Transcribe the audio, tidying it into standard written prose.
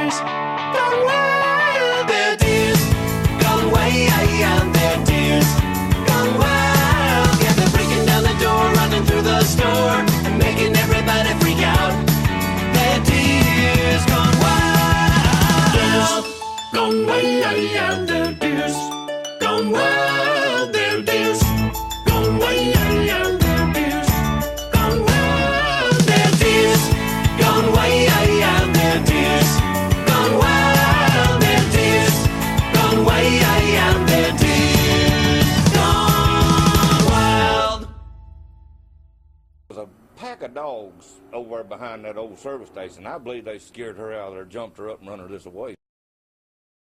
deers gone wild. They're deers gone way out. They're deers gone wild. Yeah, they're breaking down the door, running through the store, and making everybody freak out. They're deers gone wild. Deers gone way out. They're deers gone wild. They're deers gone way out. They're deers gone wild. They're deers gone way out. They're deers gone wild. They're deers gone way out. They're deers gone wild. There was a pack of dogs over behind that old service station. I believe they scared her out of there, jumped her up, and run her this away.